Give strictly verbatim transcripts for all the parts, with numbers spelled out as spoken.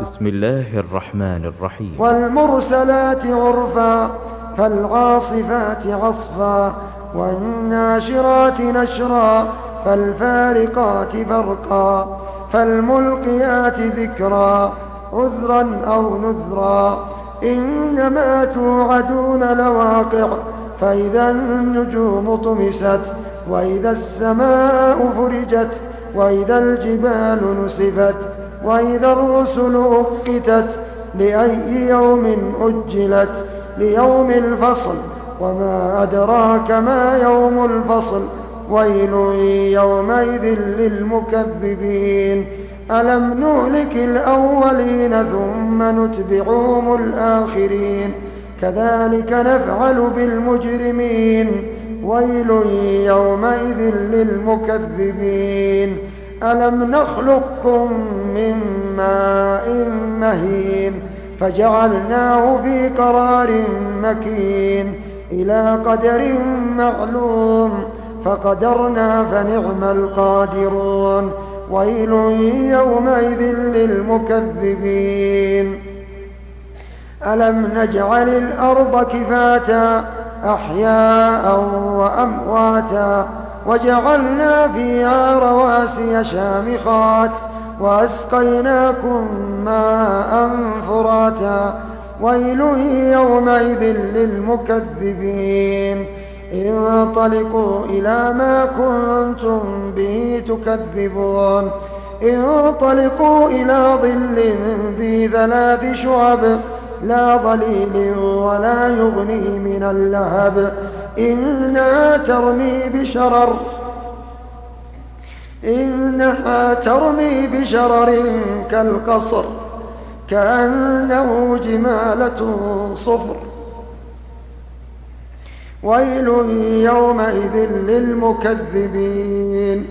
بسم الله الرحمن الرحيم. والمرسلات عرفا فالعاصفات عصفا والناشرات نشرا فالفارقات فرقا فالملقيات ذكرا عذرا أو نذرا إنما توعدون لواقع فإذا النجوم طمست وإذا السماء فرجت وإذا الجبال نسفت وإذا الرسل أقتت لأي يوم أجلت ليوم الفصل وما أدراك ما يوم الفصل ويل يومئذ للمكذبين ألم نهلك الأولين ثم نتبعهم الآخرين كذلك نفعل بالمجرمين ويل يومئذ للمكذبين ألم نخلقكم من ماء مهين فجعلناه في قرار مكين إلى قدر معلوم فقدرنا فنعم القادرون ويل يومئذ للمكذبين ألم نجعل الأرض كفاتا أحياء وأمواتا وجعلنا فيها رواسي شامخات وأسقيناكم ماء فراتا ويل يومئذ للمكذبين انطلقوا إلى ما كنتم به تكذبون انطلقوا إلى ظل ذي ثلاث شعب لا ظليل ولا يغني من اللهب إنها ترمي بشرر إنها ترمي بشرر كالقصر كأنه جمالة صفر ويل يومئذ للمكذبين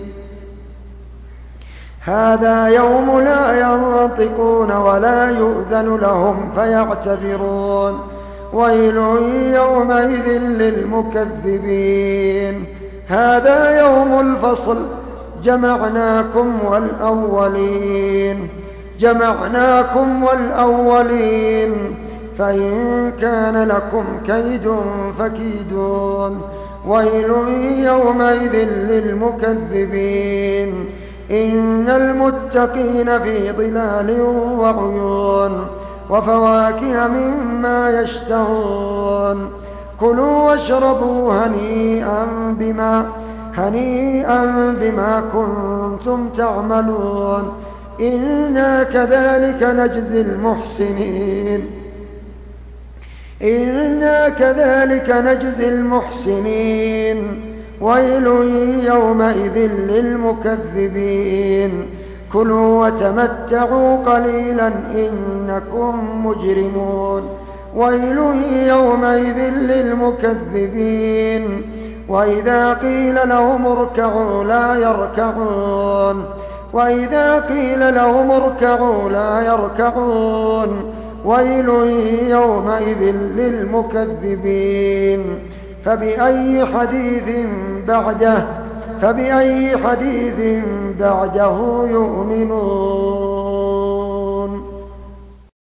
هذا يوم لا ينطقون ولا يؤذن لهم فيعتذرون ويل يومئذ للمكذبين هذا يوم الفصل جمعناكم والأولين جمعناكم والأولين فإن كان لكم كيد فكيدون ويل يومئذ للمكذبين إن المتقين في ظلال وعيون وفواكه مما يشتهون كلوا واشربوا هنيئا بما هنيئا بما كنتم تعملون إنا كذلك نجزي المحسنين إنا كذلك نجزي المحسنين ويل يومئذ للمكذبين كلوا وتمتعوا قليلا إنكم مجرمون ويل يومئذ للمكذبين وإذا قيل لهم اركعوا لا يركعون وإذا قيل لهم اركعوا لا يركعون ويل يومئذ للمكذبين فبأي حديث بعده فبأي حديث بعده يؤمنون